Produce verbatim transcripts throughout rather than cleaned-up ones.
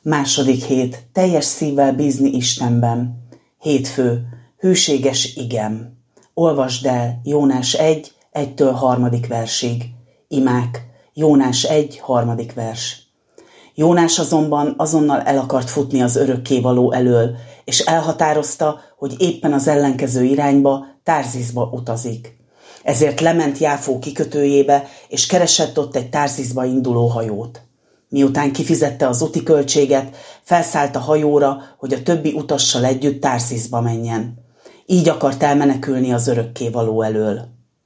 Második hét. Teljes szívvel bízni Istenben. Hétfő. Hűséges igem. Olvasd el Jónás egy, egytől harmadik versig. Imák. Jónás egy, harmadik vers. Jónás azonban azonnal el akart futni az örökkévaló elől, és elhatározta, hogy éppen az ellenkező irányba, Tárzizba utazik. Ezért lement Jáfó kikötőjébe, és keresett ott egy Tárzizba induló hajót. Miután kifizette az úti költséget, felszállt a hajóra, hogy a többi utassal együtt Tárzizba menjen. Így akart elmenekülni az örökkévaló elől.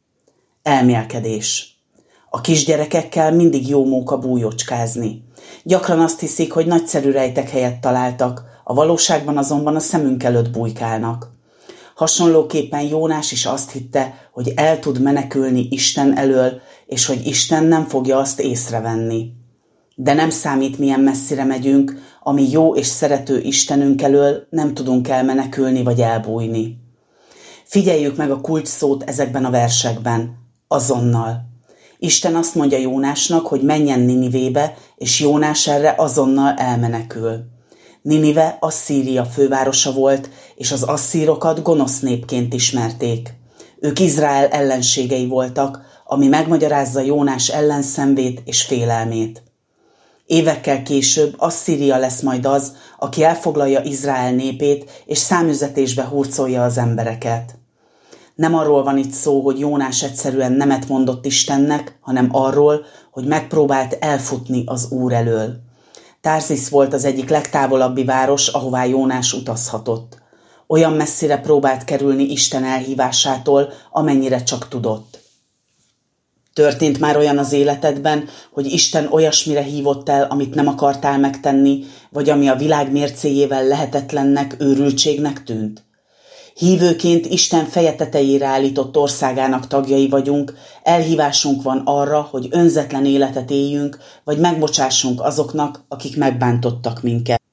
Elmélkedés. A kisgyerekekkel mindig jó móka bújócskázni. Gyakran azt hiszik, hogy nagyszerű rejtekhelyet találtak, a valóságban azonban a szemünk előtt bujkálnak. Hasonlóképpen Jónás is azt hitte, hogy el tud menekülni Isten elől, és hogy Isten nem fogja azt észrevenni. De nem számít, milyen messzire megyünk, ami jó és szerető Istenünk elől nem tudunk elmenekülni vagy elbújni. Figyeljük meg a kulcsszót ezekben a versekben. Azonnal. Isten azt mondja Jónásnak, hogy menjen Ninivébe, és Jónás erre azonnal elmenekül. Ninive Asszíria fővárosa volt, és az asszírokat gonosz népként ismerték. Ők Izrael ellenségei voltak, ami megmagyarázza Jónás ellenszenvét és félelmét. Évekkel később Asszíria lesz majd az, aki elfoglalja Izrael népét, és számüzetésbe hurcolja az embereket. Nem arról van itt szó, hogy Jónás egyszerűen nemet mondott Istennek, hanem arról, hogy megpróbált elfutni az Úr elől. Tárzisz volt az egyik legtávolabbi város, ahová Jónás utazhatott. Olyan messzire próbált kerülni Isten elhívásától, amennyire csak tudott. Történt már olyan az életedben, hogy Isten olyasmire hívott el, amit nem akartál megtenni, vagy ami a világ mércéjével lehetetlennek, őrültségnek tűnt? Hívőként Isten feje tetejére állított országának tagjai vagyunk, elhívásunk van arra, hogy önzetlen életet éljünk, vagy megbocsássunk azoknak, akik megbántottak minket.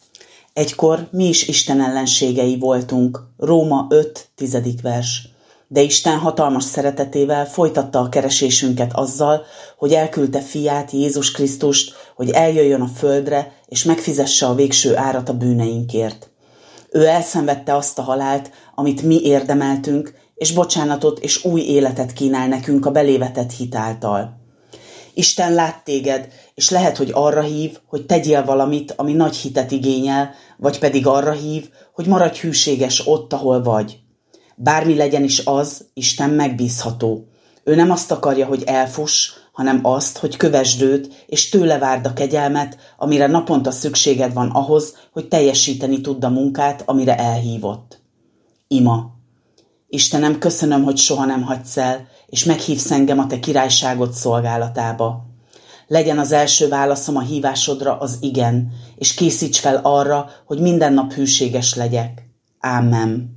Egykor mi is Isten ellenségei voltunk, Róma öt, tizedik vers. De Isten hatalmas szeretetével folytatta a keresésünket azzal, hogy elküldte fiát, Jézus Krisztust, hogy eljöjjön a földre, és megfizesse a végső árat a bűneinkért. Ő elszenvedte azt a halált, amit mi érdemeltünk, és bocsánatot és új életet kínál nekünk a belévetett hit által. Isten lát téged, és lehet, hogy arra hív, hogy tegyél valamit, ami nagy hitet igényel, vagy pedig arra hív, hogy maradj hűséges ott, ahol vagy. Bármi legyen is az, Isten megbízható. Ő nem azt akarja, hogy elfuss, hanem azt, hogy kövesd őt, és tőle várd a kegyelmet, amire naponta szükséged van ahhoz, hogy teljesíteni tudd a munkát, amire elhívott. Ima. Istenem, köszönöm, hogy soha nem hagysz el, és meghívsz engem a te királyságod szolgálatába. Legyen az első válaszom a hívásodra az igen, és készíts fel arra, hogy minden nap hűséges legyek. Ámen.